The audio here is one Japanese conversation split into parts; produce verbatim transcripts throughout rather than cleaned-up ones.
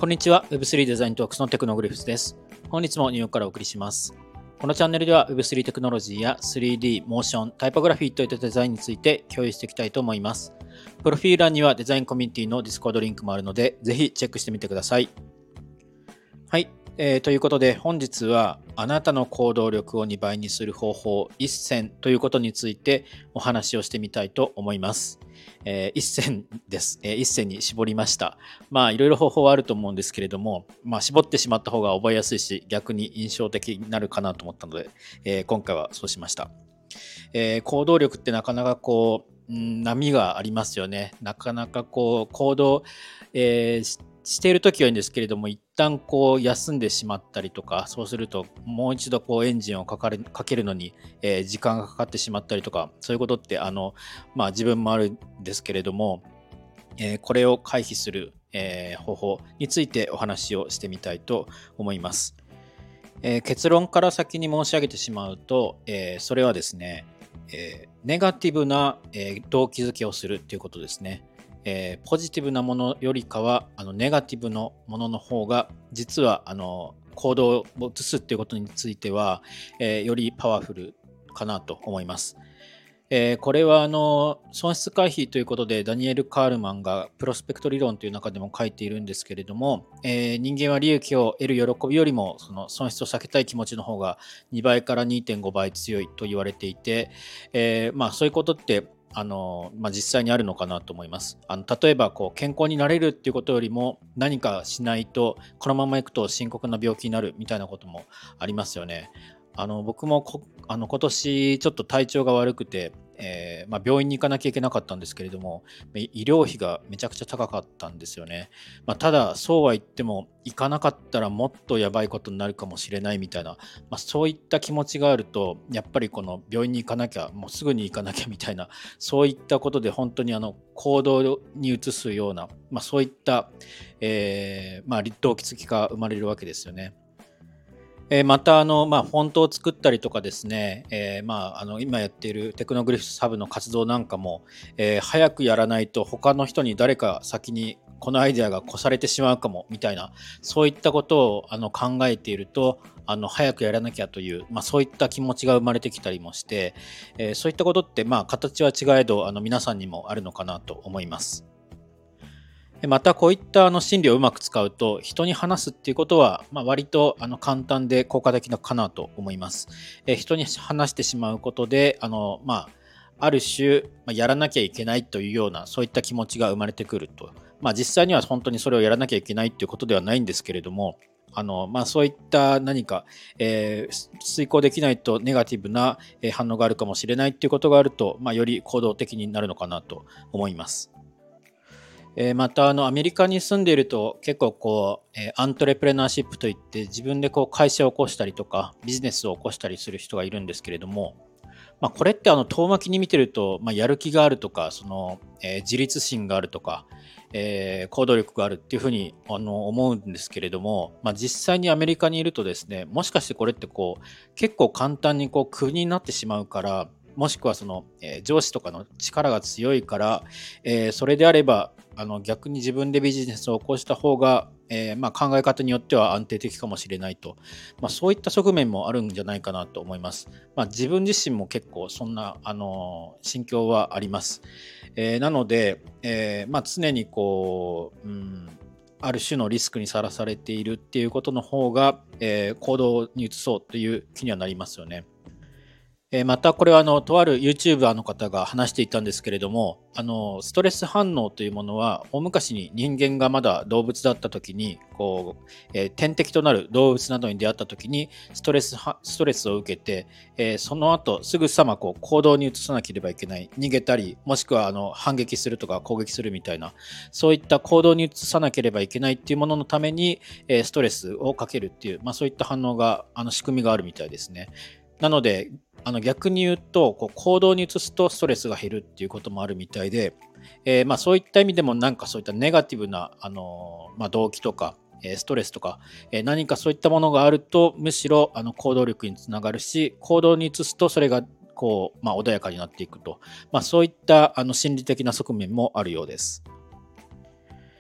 こんにちは。ウェブスリー デザイントークスのテクノグリフスです。本日もニューヨークからお送りします。このチャンネルでは ウェブスリー テクノロジーや スリーディー、モーション、タイポグラフィーといったデザインについて共有していきたいと思います。プロフィール欄にはデザインコミュニティの Discord リンクもあるので、ぜひチェックしてみてください。はい、えー、ということで本日はあなたの行動力をにばいにする方法いっ選ということについてお話をしてみたいと思います。えー、いっ選です、えー、いっ選に絞りました。まあいろいろ方法はあると思うんですけれども、まあ、絞ってしまった方が覚えやすいし逆に印象的になるかなと思ったので、えー、今回はそうしました。えー、行動力ってなかなかこう、うん、波がありますよね。なかなかこう行動、えー、ししている時はいいんですけれども、一旦こう休んでしまったりとか、そうするともう一度こうエンジンをかかれかけるのに、えー時間がかかってしまったりとか、そういうことってあの、まあ、自分もあるんですけれども、えーこれを回避する、えー方法についてお話をしてみたいと思います。えー結論から先に申し上げてしまうと、えーそれはですね、えーネガティブな、えー動機づけをするということですね。えーポジティブなものよりかはあのネガティブのものの方が実はあの行動を移すっていうことについては、えーよりパワフルかなと思います。えーこれはあの損失回避ということでダニエル・カールマンがプロスペクト理論という中でも書いているんですけれども、えー人間は利益を得る喜びよりもその損失を避けたい気持ちの方がにばいから にてんごばい強いと言われていて、えーまあ、そういうことってあの、まあ、実際にあるのかなと思います。あの例えばこう健康になれるっていうことよりも何かしないとこのままいくと深刻な病気になるみたいなこともありますよね。あの僕もこあの今年ちょっと体調が悪くて、えーまあ、病院に行かなきゃいけなかったんですけれども、医療費がめちゃくちゃ高かったんですよね。まあ、ただそうは言っても行かなかったらもっとやばいことになるかもしれないみたいな、まあ、そういった気持ちがあるとやっぱりこの病院に行かなきゃもうすぐに行かなきゃみたいな、そういったことで本当にあの行動に移すような、まあ、そういった、えーまあ、動機付きが生まれるわけですよね。えーまたあの、まあ、フォントを作ったりとかですね、えーまあ、あの今やっているテクノグリフスハブの活動なんかも、えー早くやらないと他の人に誰か先にこのアイデアが越されてしまうかもみたいな、そういったことをあの考えているとあの早くやらなきゃという、まあ、そういった気持ちが生まれてきたりもして、えーそういったことって、まあ、形は違えどあの皆さんにもあるのかなと思います。またこういったあの心理をうまく使うと人に話すっていうことは、まあ、割とあの簡単で効果的なかなと思います。え人に話してしまうことであの、まあ、ある種、まあ、やらなきゃいけないというようなそういった気持ちが生まれてくると、まあ、実際には本当にそれをやらなきゃいけないということではないんですけれども、あのまあ、そういった何か、えー遂行できないとネガティブなえー反応があるかもしれないということがあると、まあ、より行動的になるのかなと思います。えーまたあのアメリカに住んでいると結構こう、えーアントレプレナーシップといって自分でこう会社を起こしたりとかビジネスを起こしたりする人がいるんですけれども、まあ、これってあの遠巻きに見てると、まあ、やる気があるとかその、えー自立心があるとか、えー行動力があるっていうふうにあの思うんですけれども、まあ、実際にアメリカにいるとですね、もしかしてこれってこう結構簡単にこうクビになってしまうから、もしくはその、えー上司とかの力が強いから、えーそれであればあの逆に自分でビジネスを起こした方が、えーまあ、考え方によっては安定的かもしれないと、まあ、そういった側面もあるんじゃないかなと思います。まあ、自分自身も結構そんな、あのー心境はあります。えーなので、えーまあ、常にこう、うん、ある種のリスクにさらされているっていうことの方が、えー行動に移そうという気にはなりますよね。えーまたこれはあのとある YouTuber の方が話していたんですけれども、あのストレス反応というものは大昔に人間がまだ動物だった時にこう、えー天敵となる動物などに出会った時にストレスはストレスを受けて、えーその後すぐさまこう行動に移さなければいけない、逃げたりもしくはあの反撃するとか攻撃するみたいな、そういった行動に移さなければいけないっていうもののために、えーストレスをかけるっていう、まあ、そういった反応があの仕組みがあるみたいですね。なのであの逆に言うとこう行動に移すとストレスが減るっていうこともあるみたいで、えーまあ、そういった意味でもなんかそういったネガティブな、あのーまあ、動機とか、えーストレスとか、えー何かそういったものがあるとむしろあの行動力につながるし、行動に移すとそれがこう、まあ、穏やかになっていくと、まあ、そういったあの心理的な側面もあるようです。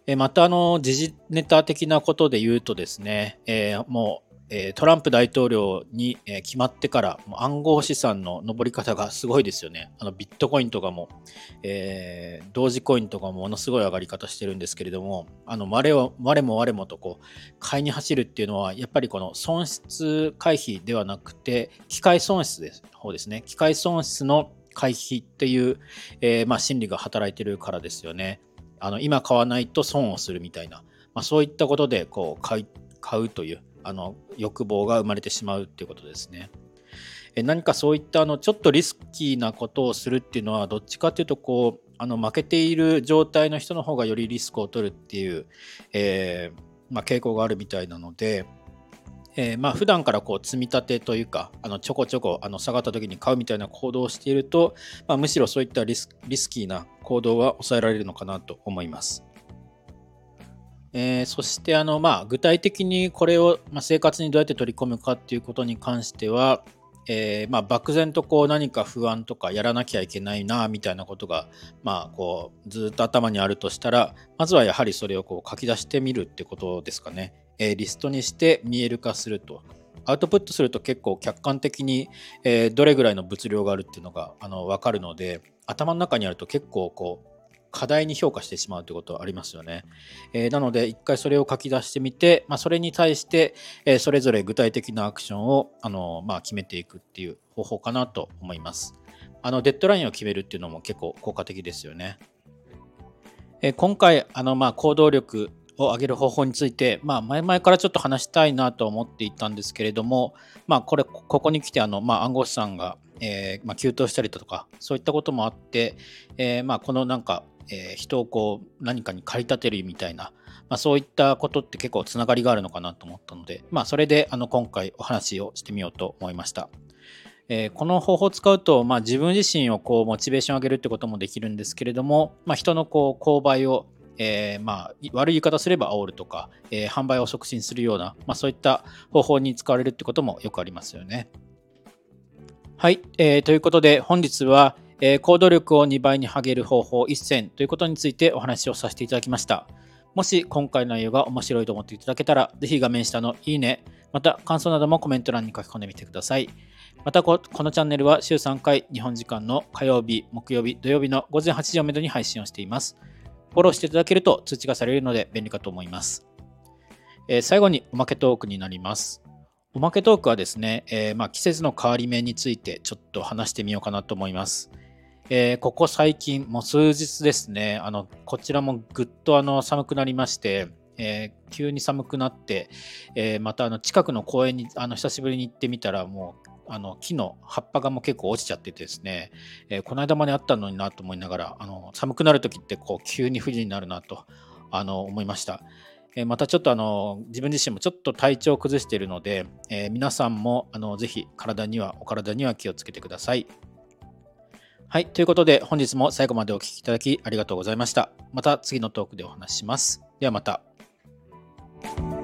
えーまた、あの、時事ネタ的なことで言うとですね、えーもう、えートランプ大統領に、えー決まってから、もう暗号資産の上り方がすごいですよね。あの、ビットコインとかも、えー同時コインとかもものすごい上がり方してるんですけれども、あの、我を我も我もとこう、買いに走るっていうのは、やっぱりこの損失回避ではなくて、機械損失です方ですね。機械損失の回避っていう、えーまあ、心理が働いてるからですよね。あの今買わないと損をするみたいな、まあ、そういったことでこう買い買うというあの欲望が生まれてしまうっていうことですね。え何かそういったあのちょっとリスキーなことをするっていうのはどっちかというとこうあの負けている状態の人の方がよりリスクを取るっていう、えーまあ、傾向があるみたいなので、えーまあ普段からこう積み立てというかあのちょこちょこあの下がった時に買うみたいな行動をしていると、まあ、むしろそういったリス、リスキーな行動は抑えられるのかなと思います。えーそしてあの、まあ、具体的にこれを、まあ、生活にどうやって取り込むかっていうことに関しては、えーまあ、漠然とこう何か不安とかやらなきゃいけないなみたいなことが、まあ、こうずっと頭にあるとしたら、まずはやはりそれをこう書き出してみるってことですかね。えーリストにして見える化すると。アウトプットすると結構客観的に、えーどれぐらいの物量があるっていうのがあの分かるので、頭の中にあると結構こう過大に評価してしまうということはありますよね。えーなので一回それを書き出してみて、まあ、それに対して、えーそれぞれ具体的なアクションをあの、まあ、決めていくっていう方法かなと思います。あのデッドラインを決めるっていうのも結構効果的ですよね。えー今回あの、まあ、行動力を上げる方法について、まあ、前々からちょっと話したいなと思っていたんですけれども、まあ、これここに来てあの、まあ、暗号資産が、えーまあ、急騰したりだとかそういったこともあって、えーまあ、このなんか、えー人をこう何かに駆り立てるみたいな、まあ、そういったことって結構つながりがあるのかなと思ったので、まあ、それであの今回お話をしてみようと思いました。えーこの方法を使うと、まあ、自分自身をこうモチベーションを上げるってこともできるんですけれども、まあ、人のこう購買を、えーまあ、悪い言い方すれば煽るとか、えー販売を促進するような、まあ、そういった方法に使われるってこともよくありますよね。はい、えーということで本日は、えー行動力をにばいに上げる方法いっ選ということについてお話をさせていただきました。もし今回の内容が面白いと思っていただけたら、ぜひ画面下のいいね、また感想などもコメント欄に書き込んでみてください。またこ、このチャンネルは週さんかい日本時間の火曜日、木曜日、土曜日の午前はちじをめどに配信をしています。フォローしていただけると通知がされるので便利かと思います。えー最後におまけトークになります。おまけトークはですね、えーまあ、季節の変わり目についてちょっと話してみようかなと思います。えーここ最近、もう数日ですね、あのこちらもぐっとあの寒くなりまして、えー急に寒くなって、えーまたあの近くの公園にあの久しぶりに行ってみたら、もうあの木の葉っぱがもう結構落ちちゃっててですね、えーこの間まであったのになと思いながら、あの寒くなるときってこう急に不利になるなとあの思いました。えーまたちょっとあの自分自身もちょっと体調を崩しているので、えー皆さんもあのぜひ体にはお体には気をつけてください。はい。ということで、本日も最後までお聞きいただきありがとうございました。また次のトークでお話しします。ではまた。